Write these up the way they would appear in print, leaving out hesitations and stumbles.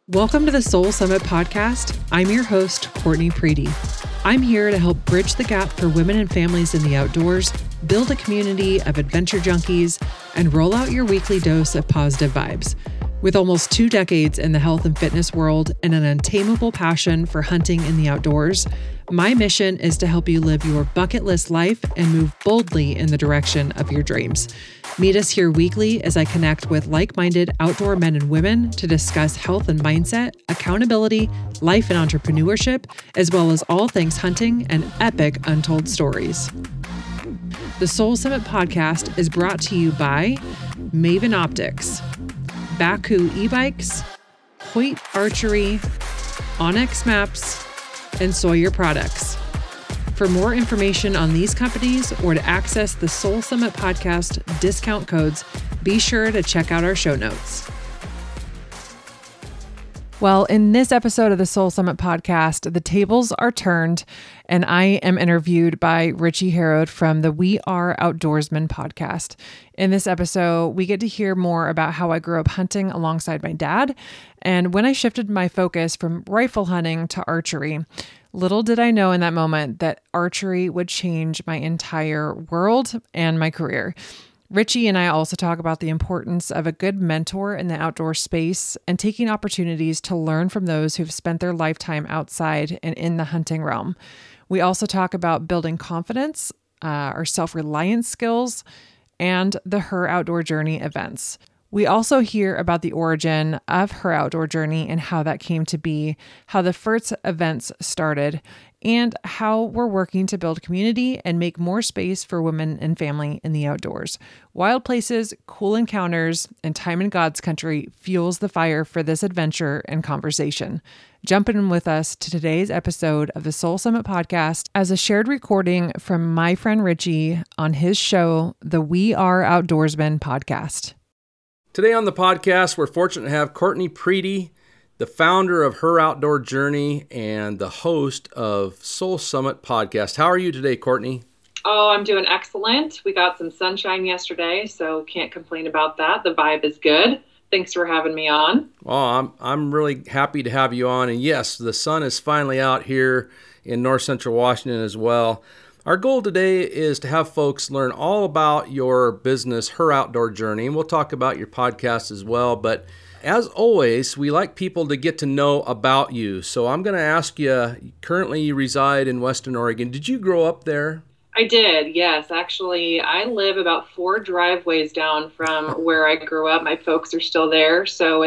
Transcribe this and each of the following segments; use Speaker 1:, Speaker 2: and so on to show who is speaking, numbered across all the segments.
Speaker 1: Welcome to the Soul Summit podcast. I'm your host, Courtney Preedy. I'm here to help bridge the gap for women and families in the outdoors, build a community of adventure junkies, and roll out your weekly dose of positive vibes. With almost 2 decades in the health and fitness world and an untamable passion for hunting in the outdoors, my mission is to help you live your bucket list life and move boldly in the direction of your dreams. Meet us here weekly as I connect with like-minded outdoor men and women to discuss health and mindset, accountability, life and entrepreneurship, as well as all things hunting and epic untold stories. The Soul Summit podcast is brought to you by Maven Optics, Bakcou e-bikes, Hoyt Archery, Onyx Maps, and Sawyer Products. For more information on these companies or to access the Soul Summit podcast discount codes, be sure to check out our show notes. Well, in this episode of the Soul Summit podcast, the tables are turned and I am interviewed by Richie Harrod from the We Are Outdoorsmen podcast. In this episode, we get to hear more about how I grew up hunting alongside my dad and when I shifted my focus from rifle hunting to archery. Little did I know in that moment that archery would change my entire world and my career. Richie and I also talk about the importance of a good mentor in the outdoor space and taking opportunities to learn from those who've spent their lifetime outside and in the hunting realm. We also talk about building confidence, our self-reliance skills, and the Her Outdoor Journey events. We also hear about the origin of Her Outdoor Journey and how that came to be, how the FERTS events started, and how we're working to build community and make more space for women and family in the outdoors. Wild places, cool encounters, and time in God's country fuels the fire for this adventure and conversation. Jump in with us to today's episode of the Soul Summit podcast as a shared recording from my friend Richie on his show, the We Are Outdoorsmen podcast.
Speaker 2: Today on the podcast, we're fortunate to have Courtney Preedy, the founder of Her Outdoor Journey and the host of Soul Summit podcast. How are you today, Courtney?
Speaker 3: Oh, I'm doing excellent. We got some sunshine yesterday, so can't complain about that. The vibe is good. Thanks for having me on.
Speaker 2: Well, I'm really happy to have you on. And yes, the sun is finally out here in north central Washington as well. Our goal today is to have folks learn all about your business, Her Outdoor Journey, and we'll talk about your podcast as well. But as always, we like people to get to know about you. So I'm going to ask you, currently you reside in Western Oregon. Did you grow up there?
Speaker 3: I did, yes. Actually, I live about 4 driveways down from where I grew up. My folks are still there. So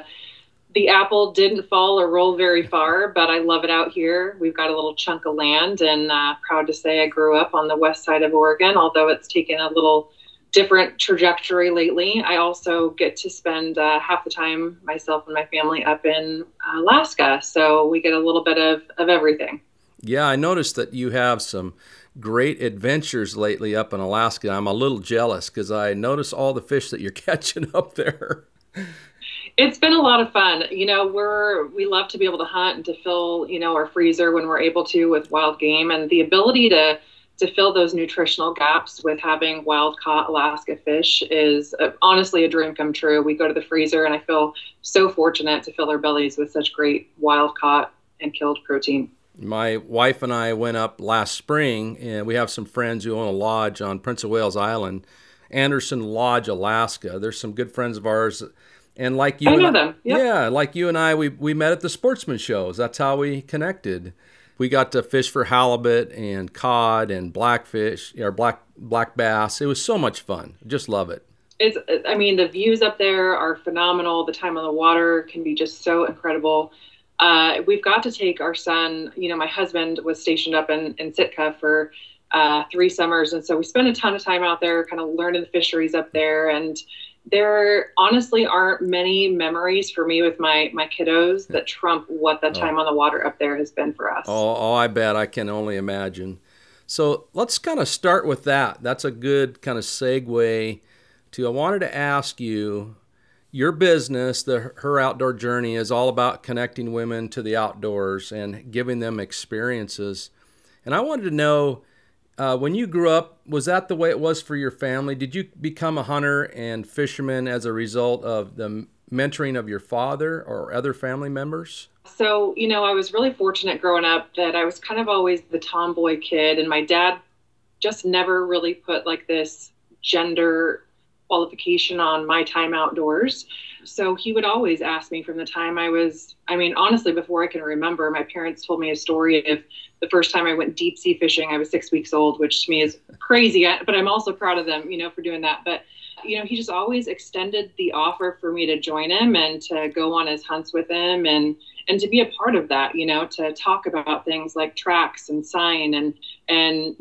Speaker 3: the apple didn't fall or roll very far, but I love it out here. We've got a little chunk of land and proud to say I grew up on the west side of Oregon, although it's taken a little different trajectory lately. I also get to spend half the time, myself and my family, up in Alaska. So we get a little bit of everything.
Speaker 2: Yeah, I noticed that you have some great adventures lately up in Alaska. I'm a little jealous because I notice all the fish that you're catching up there.
Speaker 3: It's been a lot of fun. You know, we love to be able to hunt and to fill, our freezer when we're able to with wild game, and the ability to fill those nutritional gaps with having wild caught Alaska fish is honestly a dream come true. We go to the freezer and I feel so fortunate to fill their bellies with such great wild caught and killed protein.
Speaker 2: My wife and I went up last spring, and we have some friends who own a lodge on Prince of Wales Island, Anderson Lodge, Alaska. There's some good friends of ours. And like you,
Speaker 3: I know them. Yep.
Speaker 2: Yeah, like you and I, we met at the sportsman shows. That's how we connected. We got to fish for halibut and cod and blackfish, or black bass. It was so much fun. Just love it.
Speaker 3: The views up there are phenomenal. The time on the water can be just so incredible. We've got to take our son. My husband was stationed up in Sitka for 3 summers, and so we spent a ton of time out there, kind of learning the fisheries up there. And there honestly aren't many memories for me with my kiddos that trump what the time on the water up there has been for us.
Speaker 2: Oh, I bet. I can only imagine. So let's kind of start with that. That's a good kind of segue to, I wanted to ask you, your business, the Her Outdoor Journey, is all about connecting women to the outdoors and giving them experiences. And I wanted to know, when you grew up, was that the way it was for your family? Did you become a hunter and fisherman as a result of the mentoring of your father or other family members?
Speaker 3: So, I was really fortunate growing up that I was kind of always the tomboy kid, and my dad just never really put like this gender qualification on my time outdoors. So he would always ask me from the time honestly, before I can remember, my parents told me a story of the first time I went deep sea fishing. I was 6 weeks old, which to me is crazy, but I'm also proud of them, for doing that. But, he just always extended the offer for me to join him and to go on his hunts with him and to be a part of that, to talk about things like tracks and sign and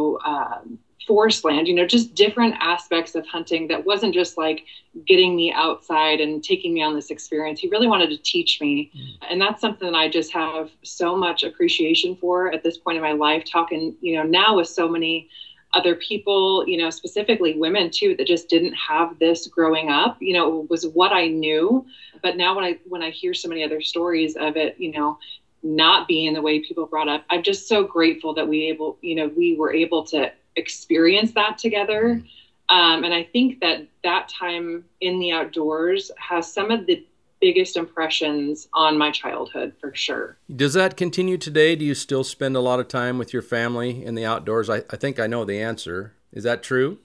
Speaker 3: forest land, just different aspects of hunting that wasn't just like getting me outside and taking me on this experience. He really wanted to teach me. And that's something that I just have so much appreciation for at this point in my life, talking, now with so many other people, specifically women too, that just didn't have this growing up, it was what I knew. But now when I hear so many other stories of it, not being the way people brought up, I'm just so grateful that we were able to experience that together. And I think that time in the outdoors has some of the biggest impressions on my childhood, for sure.
Speaker 2: Does that continue today? Do you still spend a lot of time with your family in the outdoors? I think I know the answer. Is that true?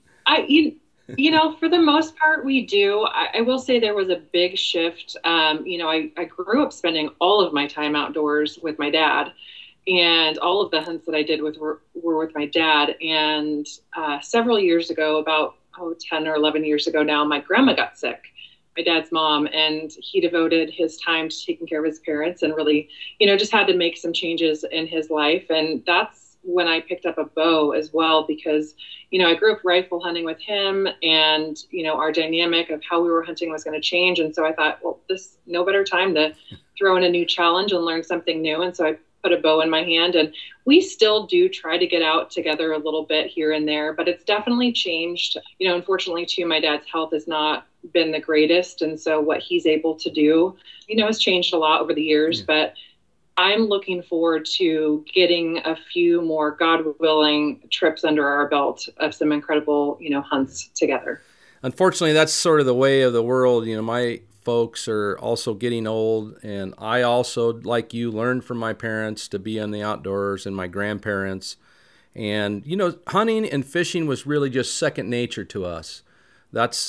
Speaker 3: For the most part, we do. I will say there was a big shift. I grew up spending all of my time outdoors with my dad. And all of the hunts that I did were with my dad. And several years ago, about 10 or 11 years ago now, my grandma got sick, my dad's mom, and he devoted his time to taking care of his parents and really, just had to make some changes in his life. And that's when I picked up a bow as well, because, I grew up rifle hunting with him and, our dynamic of how we were hunting was going to change. And so I thought, well, this no better time to throw in a new challenge and learn something new. And so I put a bow in my hand, and we still do try to get out together a little bit here and there, but it's definitely changed. Unfortunately too, my dad's health has not been the greatest. And so what he's able to do, has changed a lot over the years, but I'm looking forward to getting a few more, God willing, trips under our belt of some incredible, hunts together.
Speaker 2: Unfortunately, that's sort of the way of the world. My folks are also getting old, and I also, like you, learned from my parents to be in the outdoors and my grandparents. And, hunting and fishing was really just second nature to us. That's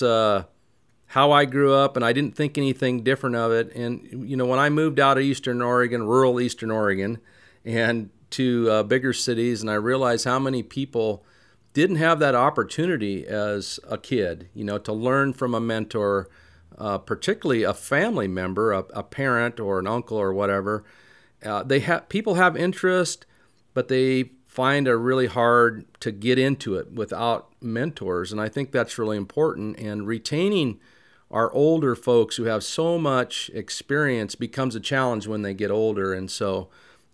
Speaker 2: how I grew up, and I didn't think anything different of it. And, when I moved out of Eastern Oregon, rural Eastern Oregon, and to bigger cities, and I realized how many people didn't have that opportunity as a kid, to learn from a mentor, particularly a family member, a parent or an uncle or whatever. People have interest, but they find it really hard to get into it without mentors. And I think that's really important. And retaining our older folks who have so much experience becomes a challenge when they get older. And so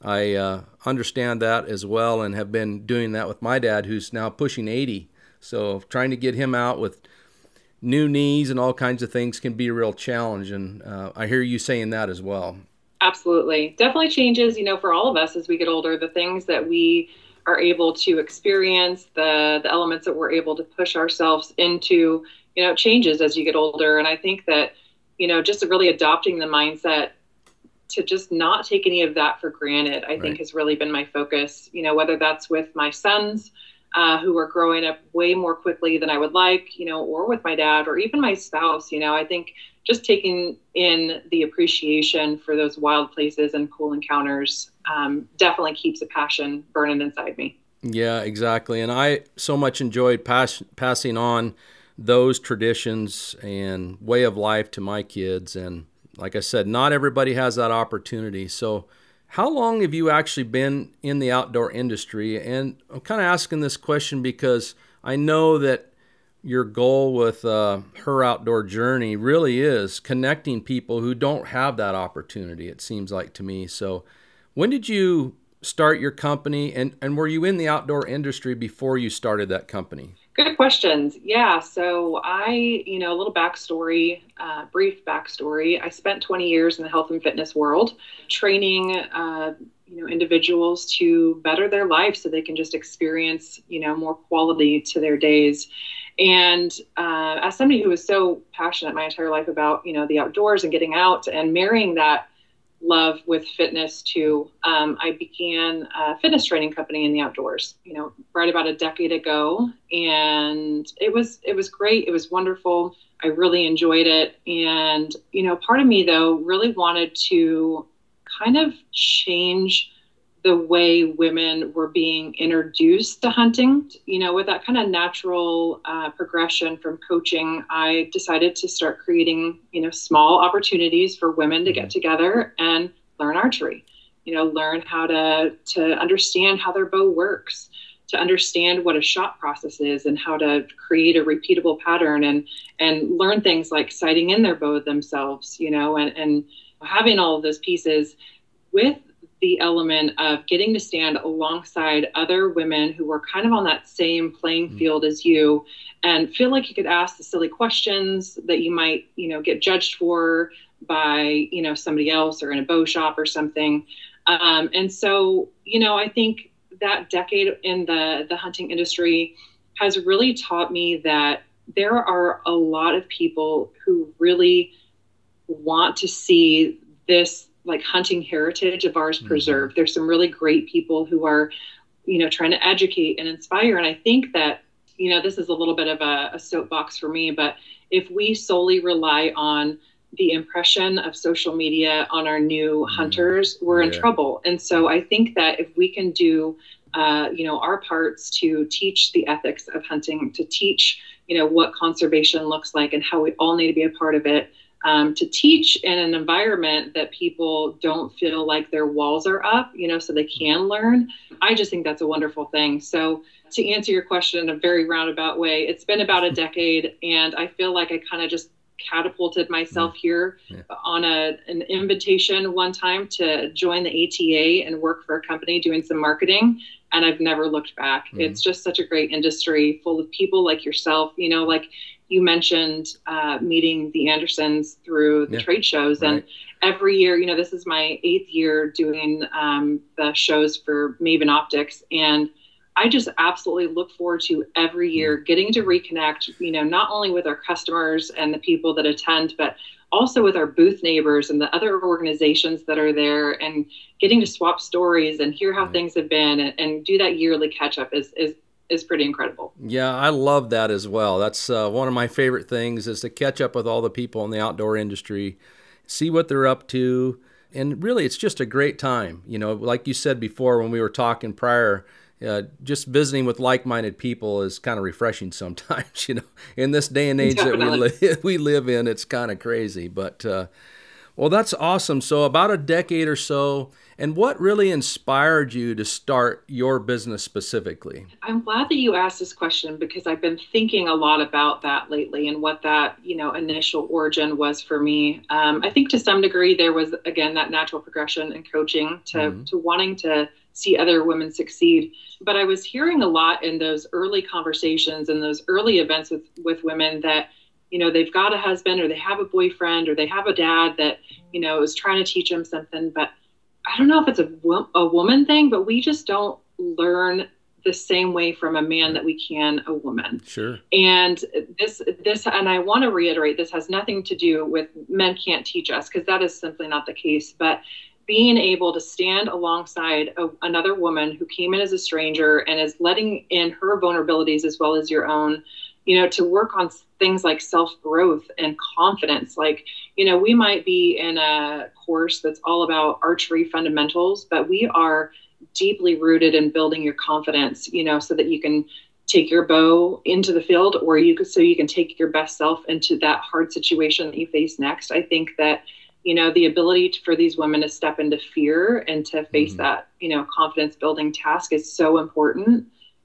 Speaker 2: I understand that as well, and have been doing that with my dad, who's now pushing 80. So trying to get him out with new knees and all kinds of things can be a real challenge. And I hear you saying that as well.
Speaker 3: Absolutely. Definitely changes, for all of us as we get older, the things that we are able to experience, the elements that we're able to push ourselves into, changes as you get older. And I think that, just really adopting the mindset to just not take any of that for granted, I think has really been my focus, whether that's with my sons, who are growing up way more quickly than I would like, or with my dad or even my spouse. I think just taking in the appreciation for those wild places and cool encounters definitely keeps a passion burning inside me.
Speaker 2: Yeah, exactly. And I so much enjoyed passing on those traditions and way of life to my kids. And like I said, not everybody has that opportunity. So how long have you actually been in the outdoor industry? And I'm kind of asking this question because I know that your goal with Her Outdoor Journey really is connecting people who don't have that opportunity, it seems like to me. So when did you start your company, and were you in the outdoor industry before you started that company?
Speaker 3: Good questions. Yeah. So a little backstory, brief backstory. I spent 20 years in the health and fitness world, training, individuals to better their life so they can just experience, more quality to their days. And as somebody who was so passionate my entire life about, the outdoors and getting out and marrying that love with fitness too, I began a fitness training company in the outdoors, right about a decade ago. And it was great. It was wonderful. I really enjoyed it. And, part of me though really wanted to kind of change the way women were being introduced to hunting, with that kind of natural progression from coaching. I decided to start creating, small opportunities for women to get together and learn archery, learn how to understand how their bow works, to understand what a shot process is and how to create a repeatable pattern, and learn things like sighting in their bow themselves, and having all of those pieces with the element of getting to stand alongside other women who were kind of on that same playing field as you, and feel like you could ask the silly questions that you might, get judged for by, somebody else or in a bow shop or something. And so, I think that decade in the hunting industry has really taught me that there are a lot of people who really want to see this like hunting heritage of ours preserved. There's some really great people who are, trying to educate and inspire. And I think that, this is a little bit of a soapbox for me, but if we solely rely on the impression of social media on our new hunters, we're in trouble. And so I think that if we can do, our parts to teach the ethics of hunting, to teach, what conservation looks like and how we all need to be a part of it, to teach in an environment that people don't feel like their walls are up, so they can learn. I just think that's a wonderful thing. So to answer your question in a very roundabout way, it's been about a decade, and I feel like I kind of just catapulted myself here on an invitation one time to join the ATA and work for a company doing some marketing. And I've never looked back. It's just such a great industry full of people like yourself, like you mentioned meeting the Andersons through the trade shows. And every year, this is my 8th year doing the shows for Maven Optics. And I just absolutely look forward to every year getting to reconnect, not only with our customers and the people that attend, but also with our booth neighbors and the other organizations that are there, and getting to swap stories and hear how things have been, and do that yearly catch up is pretty incredible.
Speaker 2: Yeah, I love that as well. That's one of my favorite things, is to catch up with all the people in the outdoor industry, see what they're up to. And really, it's just a great time. Like you said before when we were talking prior, just visiting with like-minded people is kind of refreshing sometimes. In this day and age that we live in, it's kind of crazy. But well, that's awesome. So about a decade or so, and what really inspired you to start your business specifically?
Speaker 3: I'm glad that you asked this question, because I've been thinking a lot about that lately and what that, initial origin was for me. I think to some degree there was, again, that natural progression in coaching to wanting to see other women succeed. But I was hearing a lot in those early conversations and those early events with women that, they've got a husband, or they have a boyfriend, or they have a dad that, is trying to teach them something. But I don't know if it's a woman thing, but we just don't learn the same way from a man that we can a woman.
Speaker 2: Sure.
Speaker 3: And this, and I want to reiterate, this has nothing to do with men can't teach us, because that is simply not the case. But being able to stand alongside another woman who came in as a stranger and is letting in her vulnerabilities as well as your own, to work on things like self-growth and confidence. Like, we might be in a course that's all about archery fundamentals, but we are deeply rooted in building your confidence, so that you can take your bow into the field, or so you can take your best self into that hard situation that you face next. I think that, the ability for these women to step into fear and to face that, confidence building task is so important.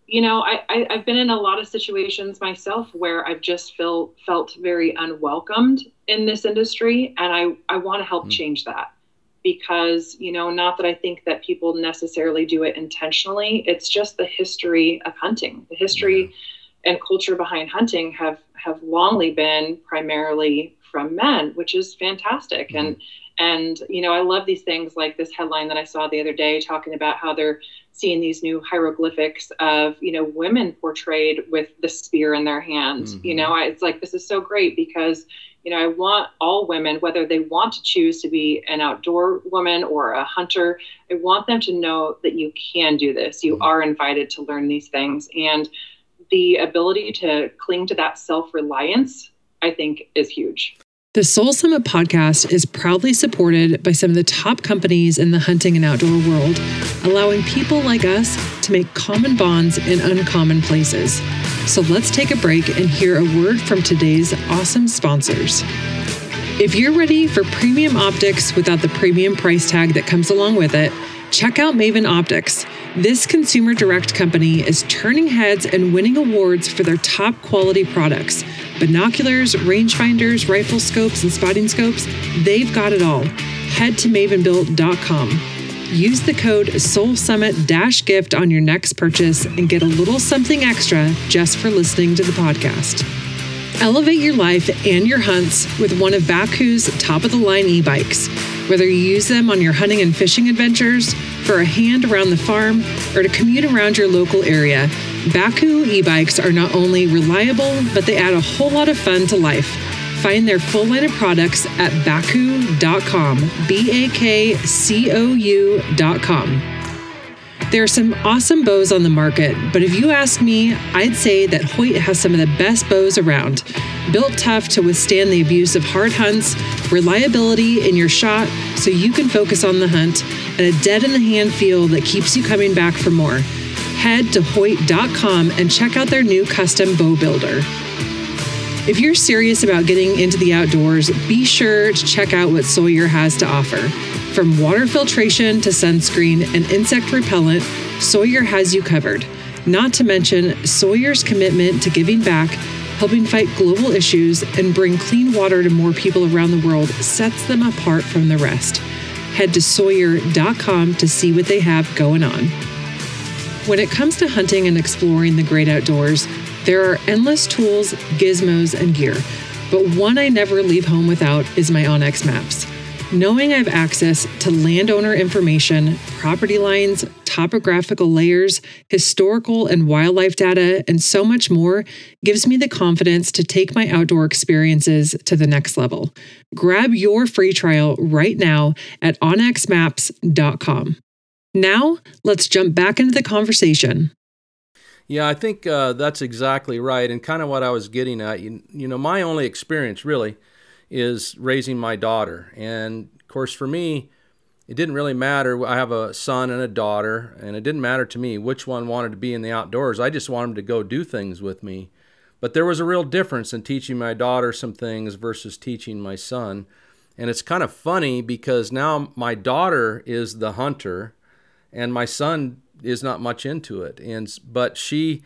Speaker 3: I've been in a lot of situations myself where I've just felt very unwelcomed in this industry. And I want to help change that, because, not that I think that people necessarily do it intentionally. It's just the history of hunting. The history and culture behind hunting have longly been primarily from men, which is fantastic. And I love these things like this headline that I saw the other day talking about how they're seeing these new hieroglyphics of, women portrayed with the spear in their hand. It's like, this is so great because, I want all women, whether they want to choose to be an outdoor woman or a hunter, I want them to know that you can do this. You are invited to learn these things. And the ability to cling to that self-reliance, I think, is huge.
Speaker 1: The Soul Summit podcast is proudly supported by some of the top companies in the hunting and outdoor world, allowing people like us to make common bonds in uncommon places. So let's take a break and hear a word from today's awesome sponsors. If you're ready for premium optics without the premium price tag that comes along with it, check out Maven Optics. This consumer direct company is turning heads and winning awards for their top quality products. Binoculars, rangefinders, rifle scopes, and spotting scopes, they've got it all. Head to mavenbuilt.com. Use the code SOULSUMMIT-GIFT on your next purchase and get a little something extra just for listening to the podcast. Elevate your life and your hunts with one of Baku's top-of-the-line e-bikes. Whether you use them on your hunting and fishing adventures, for a hand around the farm, or to commute around your local area, Baku e-bikes are not only reliable, but they add a whole lot of fun to life. Find their full line of products at baku.com, BAKCOU.com. There are some awesome bows on the market, but if you ask me, I'd say that Hoyt has some of the best bows around. Built tough to withstand the abuse of hard hunts, reliability in your shot so you can focus on the hunt, and a dead-in-the-hand feel that keeps you coming back for more. Head to Hoyt.com and check out their new custom bow builder. If you're serious about getting into the outdoors, be sure to check out what Sawyer has to offer. From water filtration to sunscreen and insect repellent, Sawyer has you covered. Not to mention, Sawyer's commitment to giving back, helping fight global issues, and bring clean water to more people around the world sets them apart from the rest. Head to Sawyer.com to see what they have going on. When it comes to hunting and exploring the great outdoors, there are endless tools, gizmos, and gear. But one I never leave home without is my onX Maps. Knowing I have access to landowner information, property lines, topographical layers, historical and wildlife data, and so much more gives me the confidence to take my outdoor experiences to the next level. Grab your free trial right now at onxmaps.com. Now, let's jump back into the conversation.
Speaker 2: Yeah, I think that's exactly right, and kind of what I was getting at. My only experience really is raising my daughter, and of course for me, it didn't really matter. I have a son and a daughter, and it didn't matter to me which one wanted to be in the outdoors. I just wanted them to go do things with me. But there was a real difference in teaching my daughter some things versus teaching my son, and it's kind of funny because now my daughter is the hunter, and my son is not much into it. But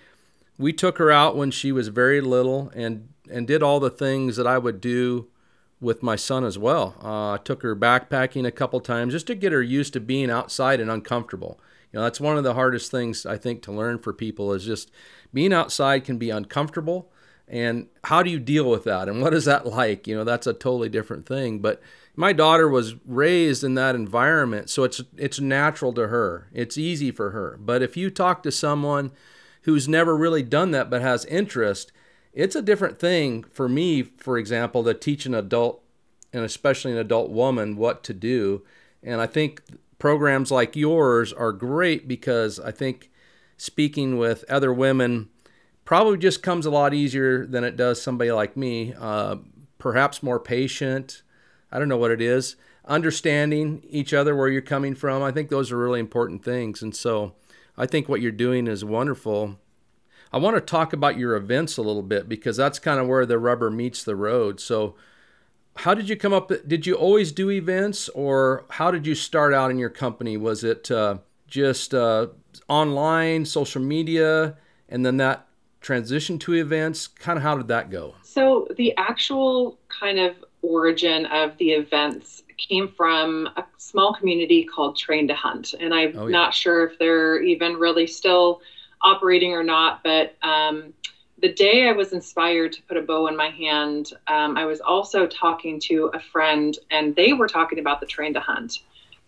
Speaker 2: we took her out when she was very little and did all the things that I would do with my son as well. I took her backpacking a couple times just to get her used to being outside and uncomfortable. That's one of the hardest things I think to learn for people is just being outside can be uncomfortable. And how do you deal with that? And what is that like? That's a totally different thing. But my daughter was raised in that environment, so it's natural to her. It's easy for her. But if you talk to someone who's never really done that but has interest, it's a different thing for me, for example, to teach an adult, and especially an adult woman, what to do. And I think programs like yours are great because I think speaking with other women probably just comes a lot easier than it does somebody like me, perhaps more patient. I don't know what it is. Understanding each other, where you're coming from. I think those are really important things. And so I think what you're doing is wonderful. I want to talk about your events a little bit because that's kind of where the rubber meets the road. So how did you come up? Did you always do events, or how did you start out in your company? Was it just online, social media, and then that transition to events? Kind of how did that go?
Speaker 3: So the actual kind of origin of the events came from a small community called Train to Hunt. And I'm not sure if they're even really still operating or not, but the day I was inspired to put a bow in my hand, I was also talking to a friend, and they were talking about the Train to Hunt.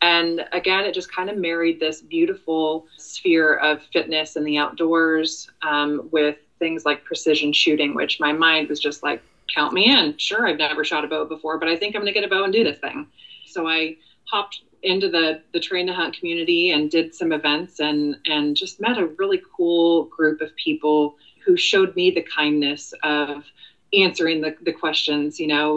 Speaker 3: And again, it just kind of married this beautiful sphere of fitness and the outdoors with things like precision shooting, which my mind was just like, count me in. Sure, I've never shot a bow before, but I think I'm going to get a bow and do this thing. So I hopped into the Train to Hunt community and did some events and just met a really cool group of people who showed me the kindness of answering the questions,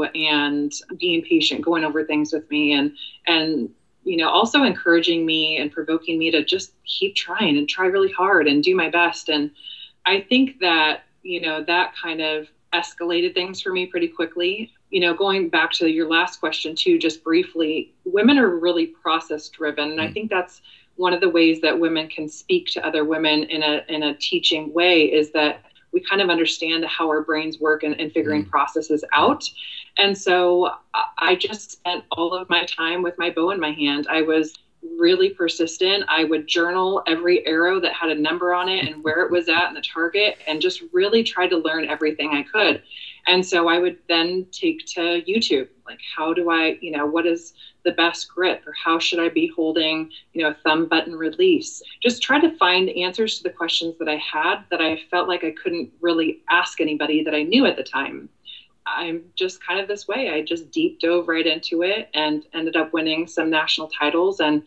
Speaker 3: and being patient, going over things with me and also encouraging me and provoking me to just keep trying and try really hard and do my best. And I think that, that kind of escalated things for me pretty quickly. Going back to your last question too, just briefly, women are really process driven. And I think that's one of the ways that women can speak to other women in a teaching way, is that we kind of understand how our brains work and figuring processes out. And so I just spent all of my time with my bow in my hand. I was really persistent. I would journal every arrow that had a number on it and where it was at and the target, and just really try to learn everything I could. And so I would then take to YouTube, like, how do I, what is the best grip, or how should I be holding, thumb button release? Just try to find answers to the questions that I had that I felt like I couldn't really ask anybody that I knew at the time. I'm just kind of this way. I just deep dove right into it and ended up winning some national titles and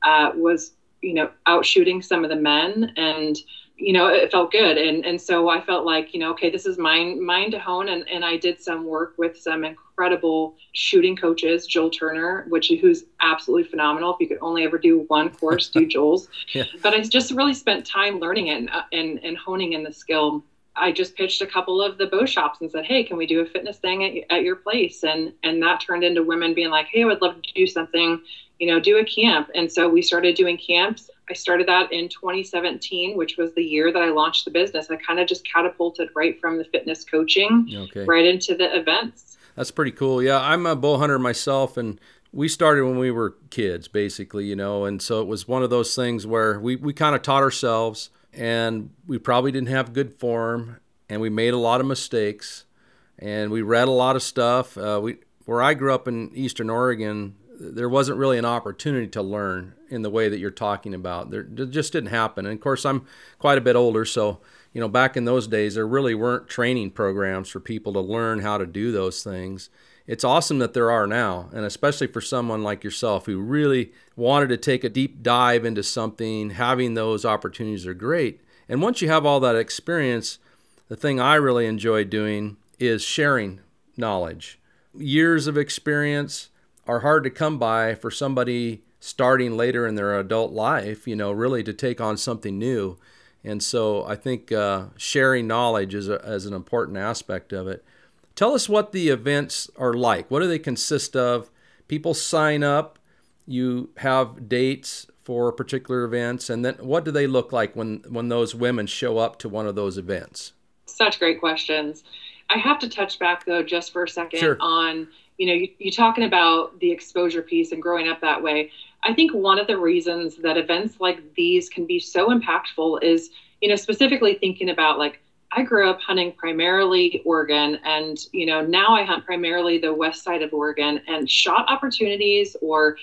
Speaker 3: was, out shooting some of the men, and, it felt good. And so I felt like, okay, this is mine to hone. And I did some work with some incredible shooting coaches, Joel Turner, who's absolutely phenomenal. If you could only ever do one course, do Joel's. Yeah. But I just really spent time learning it and honing in the skill. I just pitched a couple of the bow shops and said, hey, can we do a fitness thing at your place? And that turned into women being like, hey, I would love to do something, do a camp. And so we started doing camps. I started that in 2017, which was the year that I launched the business. I kind of just catapulted right from the fitness coaching right into the events.
Speaker 2: That's pretty cool. Yeah, I'm a bow hunter myself, and we started when we were kids, basically, and so it was one of those things where we kind of taught ourselves, and we probably didn't have good form, and we made a lot of mistakes, and we read a lot of stuff. Where I grew up in Eastern Oregon, there wasn't really an opportunity to learn in the way that you're talking about. There just didn't happen. And of course, I'm quite a bit older, so back in those days, there really weren't training programs for people to learn how to do those things. It's awesome that there are now, and especially for someone like yourself who really wanted to take a deep dive into something, having those opportunities are great. And once you have all that experience, the thing I really enjoy doing is sharing knowledge. Years of experience are hard to come by for somebody starting later in their adult life, really to take on something new. And so I think sharing knowledge is an important aspect of it. Tell us what the events are like. What do they consist of? People sign up, you have dates for particular events, and then what do they look like when those women show up to one of those events?
Speaker 3: Such great questions. I have to touch back, though, just for a second on, you talking about the exposure piece and growing up that way. I think one of the reasons that events like these can be so impactful is, specifically thinking about, like, I grew up hunting primarily Oregon, and, now I hunt primarily the west side of Oregon, and shot opportunities or,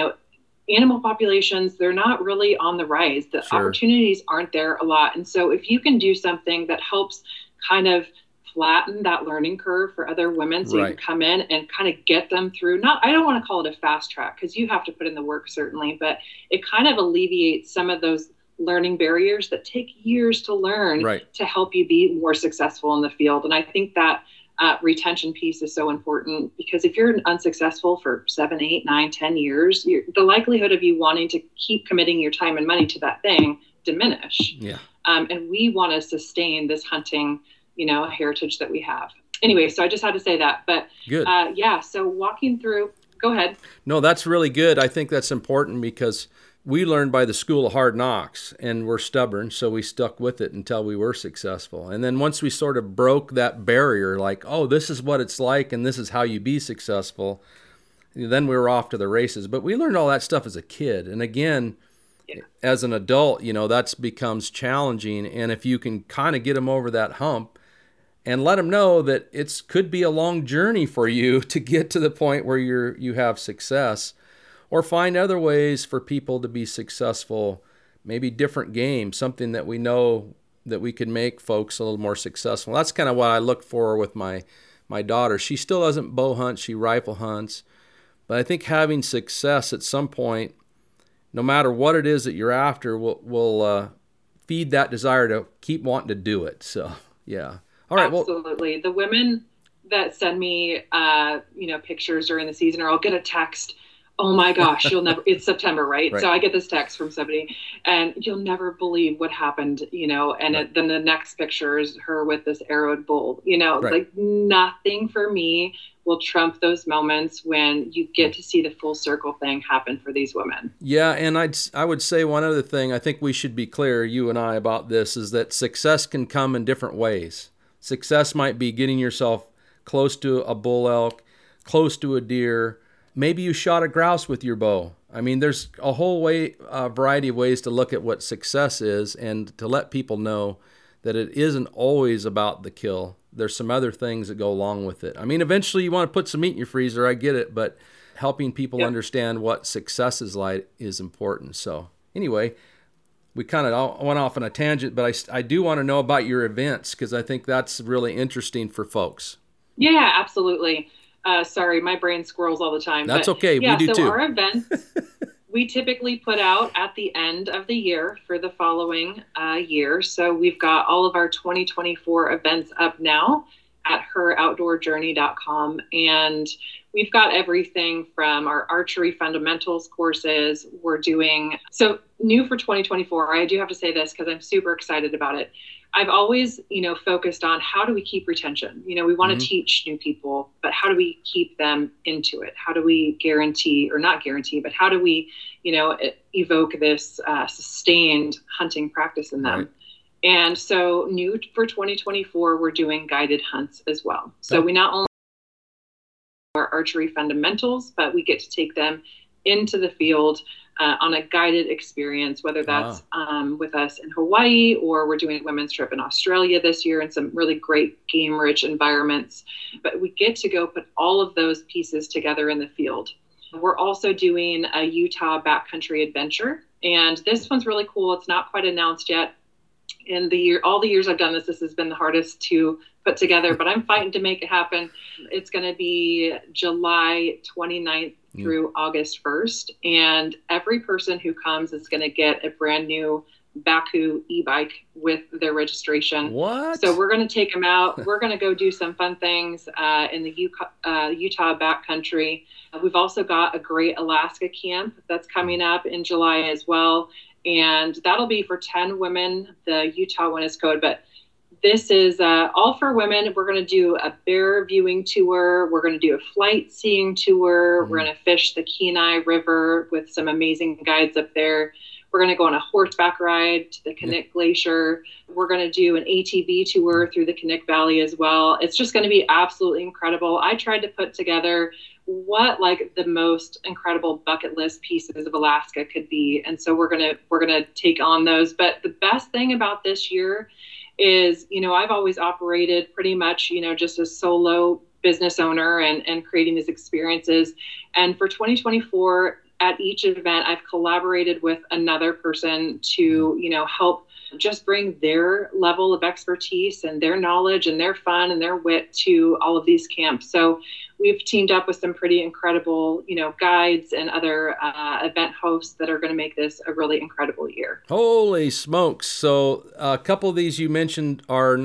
Speaker 3: animal populations, they're not really on the rise. The opportunities aren't there a lot. And so if you can do something that helps kind of flatten that learning curve for other women, so you can come in and kind of get them through, I don't want to call it a fast track, because you have to put in the work, certainly, but it kind of alleviates some of those learning barriers that take years to learn to help you be more successful in the field. And I think that retention piece is so important, because if you're unsuccessful for 7, 8, 9, 10 years, the likelihood of you wanting to keep committing your time and money to that thing diminish. Yeah. And we want to sustain this hunting, heritage that we have. Anyway, so I just had to say that. But good. So walking through, go ahead.
Speaker 2: No, that's really good. I think that's important, because we learned by the school of hard knocks, and we're stubborn, so we stuck with it until we were successful. And then once we sort of broke that barrier, like, oh, this is what it's like, and this is how you be successful, then we were off to the races. But we learned all that stuff as a kid. And again, as an adult, that becomes challenging. And if you can kind of get them over that hump and let them know that it could be a long journey for you to get to the point where you have success. or find other ways for people to be successful, maybe different games, something that we know that we can make folks a little more successful. That's kind of what I look for with my daughter. She still doesn't bow hunt, she rifle hunts. But I think having success at some point, no matter what it is that you're after, will feed that desire to keep wanting to do it. So, yeah. All right.
Speaker 3: Absolutely. The women that send me, pictures during the season, or I'll get a text, oh my gosh, it's September, right? So I get this text from somebody and you'll never believe what happened, and then the next picture is her with this arrowed bull, like nothing for me will trump those moments when you get to see the full circle thing happen for these women.
Speaker 2: Yeah. And I would say one other thing, I think we should be clear, you and I, about this, is that success can come in different ways. Success might be getting yourself close to a bull elk, close to a deer. Maybe you shot a grouse with your bow. I mean, there's a whole variety of ways to look at what success is, and to let people know that it isn't always about the kill. There's some other things that go along with it. I mean, eventually you want to put some meat in your freezer, I get it, but helping people understand what success is like is important. So anyway, we kind of went off on a tangent, but I do want to know about your events, because I think that's really interesting for folks.
Speaker 3: Yeah, absolutely. Sorry, my brain squirrels all the time.
Speaker 2: That's okay. We do too.
Speaker 3: So our events, we typically put out at the end of the year for the following year. So we've got all of our 2024 events up now at heroutdoorjourney.com. And we've got everything from our archery fundamentals courses. We're doing, so new for 2024, I do have to say this because I'm super excited about it. I've always, focused on how do we keep retention? We want to teach new people, but how do we keep them into it? How do we guarantee, or not guarantee, but how do we, evoke this sustained hunting practice in them? Right. And so new for 2024, we're doing guided hunts as well. So we not only our archery fundamentals, but we get to take them into the field on a guided experience, whether that's with us in Hawaii, or we're doing a women's trip in Australia this year in some really great game-rich environments. But we get to go put all of those pieces together in the field. We're also doing a Utah backcountry adventure, and this one's really cool. It's not quite announced yet. In all the years I've done this has been the hardest to put together, but I'm fighting to make it happen. It's going to be July 29th through August 1st. And every person who comes is going to get a brand new Bakcou e-bike with their registration.
Speaker 2: What?
Speaker 3: So we're going to take them out. We're going to go do some fun things in the Utah backcountry. We've also got a great Alaska camp that's coming up in July as well. And that'll be for 10 women. The Utah one is code, but this is all for women. We're going to do a bear viewing tour. We're going to do a flight seeing tour. We're going to fish the Kenai River with some amazing guides up there. We're going to go on a horseback ride to the Knik Glacier. We're going to do an ATV tour through the Knik Valley as well. It's just going to be absolutely incredible. I tried to put together what the most incredible bucket list pieces of Alaska could be. And so we're going to take on those. But the best thing about this year is, I've always operated pretty much, just a solo business owner and creating these experiences. And for 2024, at each event, I've collaborated with another person to, help just bring their level of expertise and their knowledge and their fun and their wit to all of these camps. So we've teamed up with some pretty incredible, guides and other event hosts that are going to make this a really incredible year.
Speaker 2: Holy smokes. So a couple of these you mentioned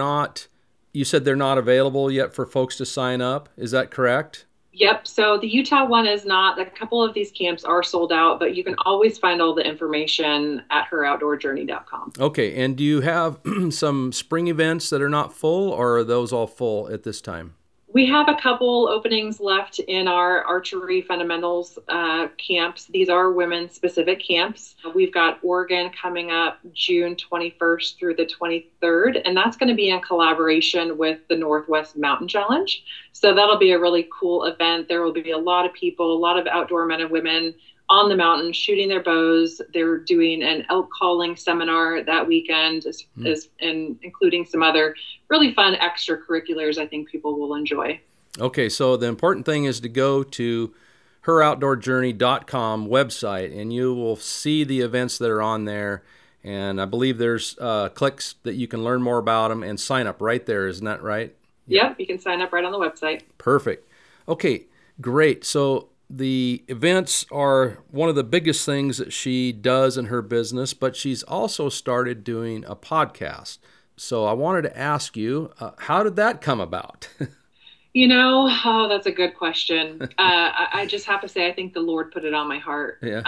Speaker 2: you said they're not available yet for folks to sign up. Is that correct?
Speaker 3: Yep. So the Utah one is not. A couple of these camps are sold out, but you can always find all the information at heroutdoorjourney.com.
Speaker 2: Okay. And do you have some spring events that are not full, or are those all full at this time?
Speaker 3: We have a couple openings left in our archery fundamentals camps. These are women-specific camps. We've got Oregon coming up June 21st through the 23rd, and that's going to be in collaboration with the Northwest Mountain Challenge. So that'll be a really cool event. There will be a lot of people, a lot of outdoor men and women on the mountain shooting their bows. They're doing an elk calling seminar that weekend, and including some other really fun extracurriculars I think people will enjoy.
Speaker 2: Okay, so the important thing is to go to heroutdoorjourney.com website, and you will see the events that are on there. And I believe there's clicks that you can learn more about them and sign up right there. Isn't that right?
Speaker 3: Yep, you can sign up right on the website.
Speaker 2: Perfect. Okay, great. So the events are one of the biggest things that she does in her business, but she's also started doing a podcast. So I wanted to ask you, how did that come about?
Speaker 3: That's a good question. I just have to say, I think the Lord put it on my heart.
Speaker 2: Yeah.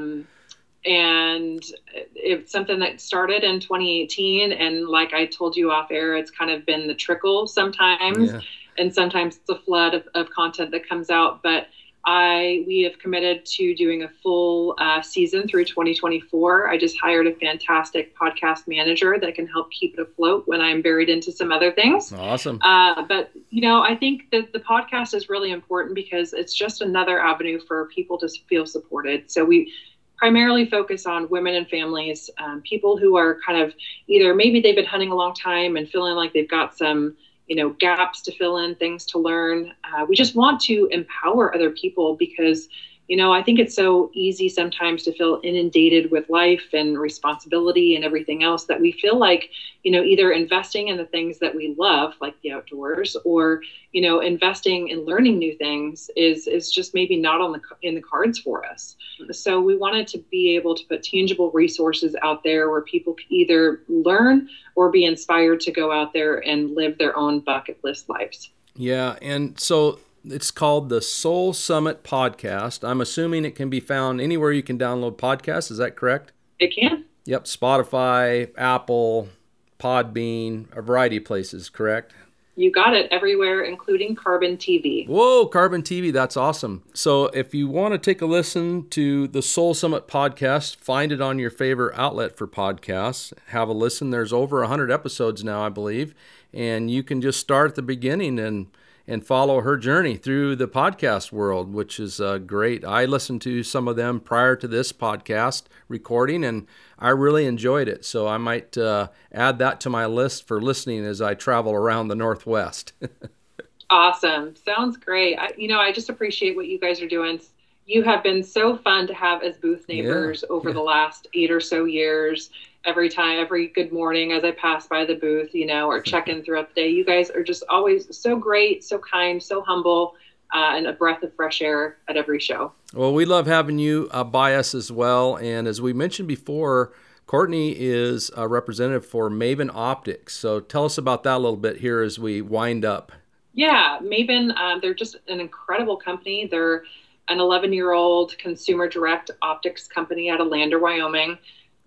Speaker 3: And it's something that started in 2018. And like I told you off air, it's kind of been the trickle sometimes. Yeah. And sometimes it's a flood of content that comes out. But we have committed to doing a full season through 2024. I just hired a fantastic podcast manager that can help keep it afloat when I'm buried into some other things.
Speaker 2: Awesome.
Speaker 3: But I think that the podcast is really important because it's just another avenue for people to feel supported. So we primarily focus on women and families, people who are kind of either maybe they've been hunting a long time and feeling like they've got some gaps to fill in, things to learn. We just want to empower other people because, I think it's so easy sometimes to feel inundated with life and responsibility and everything else that we feel like, either investing in the things that we love, like the outdoors, or, investing in learning new things is just maybe not in the cards for us. So we wanted to be able to put tangible resources out there where people could either learn or be inspired to go out there and live their own bucket list lives.
Speaker 2: Yeah. And so it's called the Soul Summit Podcast. I'm assuming it can be found anywhere you can download podcasts. Is that correct?
Speaker 3: It can.
Speaker 2: Yep. Spotify, Apple, Podbean, a variety of places, correct?
Speaker 3: You got it, everywhere, including Carbon TV.
Speaker 2: Whoa, Carbon TV. That's awesome. So if you want to take a listen to the Soul Summit Podcast, find it on your favorite outlet for podcasts. Have a listen. There's over 100 episodes now, I believe. And you can just start at the beginning and follow her journey through the podcast world, which is great. I listened to some of them prior to this podcast recording, and I really enjoyed it. So I might add that to my list for listening as I travel around the Northwest.
Speaker 3: Awesome. Sounds great. I just appreciate what you guys are doing. You have been so fun to have as booth neighbors over the last 8 or so years. Every good morning as I pass by the booth, or check in throughout the day. You guys are just always so great, so kind, so humble, and a breath of fresh air at every show.
Speaker 2: Well, we love having you by us as well. And as we mentioned before, Courtney is a representative for Maven Optics. So tell us about that a little bit here as we wind up.
Speaker 3: Yeah, Maven, they're just an incredible company. They're an 11-year-old consumer direct optics company out of Lander, Wyoming.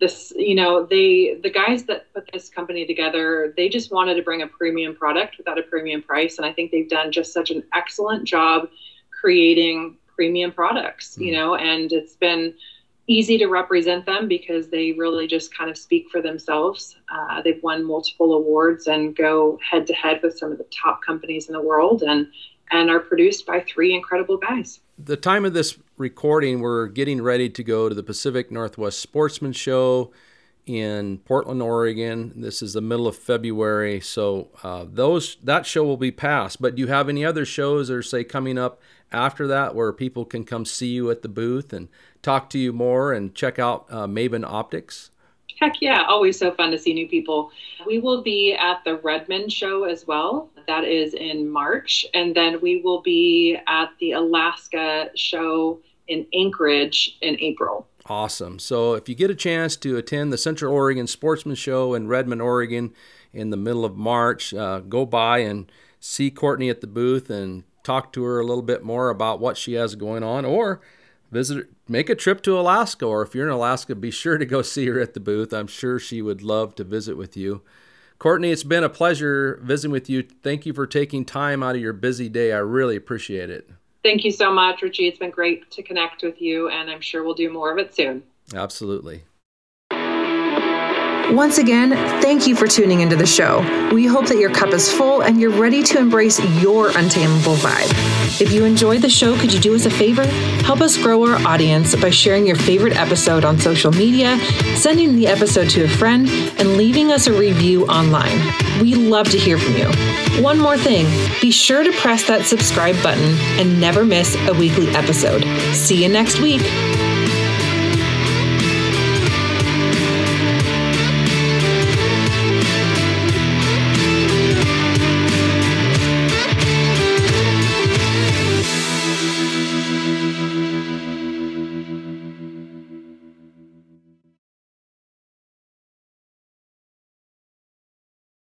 Speaker 3: The guys that put this company together, they just wanted to bring a premium product without a premium price. And I think they've done just such an excellent job creating premium products, and it's been easy to represent them because they really just kind of speak for themselves. They've won multiple awards and go head to head with some of the top companies in the world and are produced by 3 incredible guys.
Speaker 2: The time of this recording, we're getting ready to go to the Pacific Northwest Sportsman Show in Portland, Oregon. This is the middle of February, so that show will be past. But do you have any other shows or say coming up after that where people can come see you at the booth and talk to you more and check out Maven Optics?
Speaker 3: Heck yeah, always so fun to see new people. We will be at the Redmond show as well. That is in March. And then we will be at the Alaska show in Anchorage in April.
Speaker 2: Awesome. So if you get a chance to attend the Central Oregon Sportsman Show in Redmond, Oregon in the middle of March, go by and see Courtney at the booth and talk to her a little bit more about what she has going on, or make a trip to Alaska, or if you're in Alaska, be sure to go see her at the booth. I'm sure she would love to visit with you. Courtney, it's been a pleasure visiting with you. Thank you for taking time out of your busy day. I really appreciate it.
Speaker 3: Thank you so much, Richie. It's been great to connect with you, and I'm sure we'll do more of it soon.
Speaker 2: Absolutely.
Speaker 1: Once again, thank you for tuning into the show. We hope that your cup is full and you're ready to embrace your untamable vibe. If you enjoyed the show, could you do us a favor? Help us grow our audience by sharing your favorite episode on social media, sending the episode to a friend, and leaving us a review online. We love to hear from you. One more thing, be sure to press that subscribe button and never miss a weekly episode. See you next week.